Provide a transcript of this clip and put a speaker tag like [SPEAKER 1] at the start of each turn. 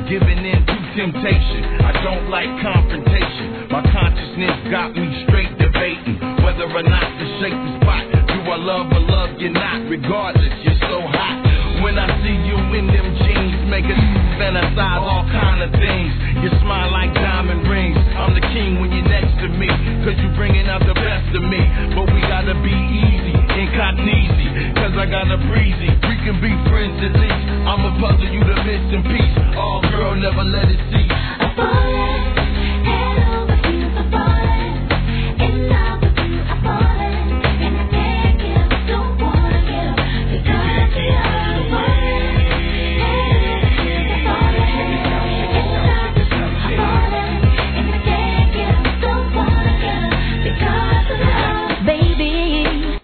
[SPEAKER 1] giving in to temptation. I don't like confrontation. My consciousness got me straight debating whether or not to shake the spot. Do I love or love you not? Regardless, you're so hot. When I see you in them jeans, make us fantasize all kind of things. You smile like diamond rings. I'm the king when you're next to me, cause you bringing out the best of me. But we gotta be easy, incognito, cause I got a breezy. We can be friends at least. I'ma puzzle you to missing piece. Oh girl, never let it